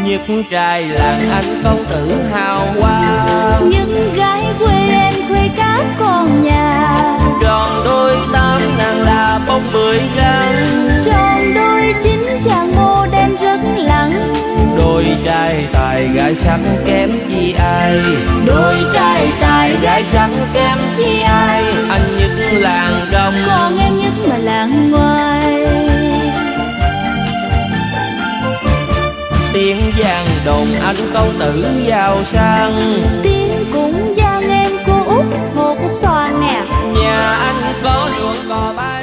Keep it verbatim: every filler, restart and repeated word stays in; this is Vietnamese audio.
Nhất trai làng anh con tự hào quang, nhất gái quê em khuê các con nhà. tròn đôi tám nàng là bông bưởi răng, tròn đôi chín chàng mô đen rất lặng. đôi trai tài gái sắc kém chi ai, đôi trai tài gái sắc kém chi ai. Anh nhất làng trong, còn em nhất mà làng ngoài. tiếng vang đồn anh công tử giàu sang, tiếng cũng vang em cô út hồ Quốc Toàn nè. nhà anh có ruộng cò bay.